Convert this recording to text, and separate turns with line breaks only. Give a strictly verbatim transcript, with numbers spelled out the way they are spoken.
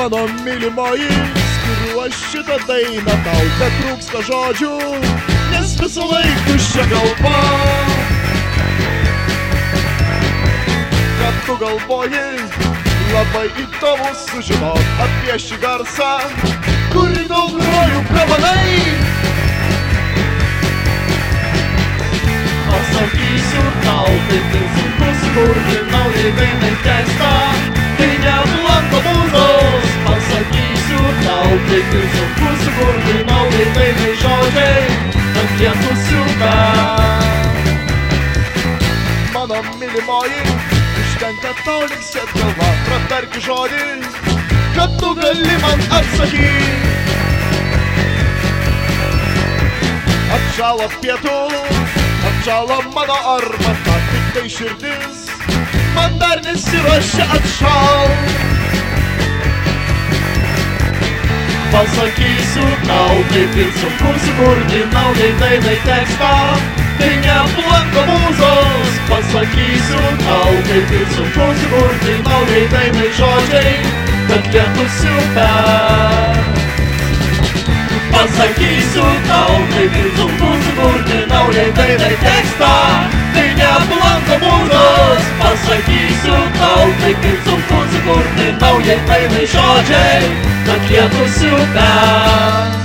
Mano mylimoji, skiriu aš šitą dainą, tau betrūksta žodžių, nes visą laiką tuščia galva. Kad tu galvoji, labai įdomu sužinot apie šį garsą, kurį daug grojų pramanai. Pasakysiu tau, kaip ir sunku sukurti naujai dainai tekstą, kai neblanko mūzos. Pasakysiu tau, kaip ir sunku sukurti naujai dainai žodžiai, kad jie nusiuka. Mano mylimoji, užtenka tau linksėt galva, pratarki žodį, kad tu gali man atsakyt. Atšalo pietus, atšalo mano arbata, tik tai širdis man dar nesiruošia atšal. Pasakysiu tau, kaip ir sunku sukurti naujai dainai tekstą, kai neblanko mūzos. Pasakysiu tau, kaip ir sunku sukurti naujai dainai žodžiai, kad jie nusiuka. Pasakysiu tau, kaip ir sunku sukurti naujai dainai tekstą, kai neblanko mūzos. Pasakysiu tau, kaip ir sunku sukurti naujai dainai žodžiai, kad jie nusiuka.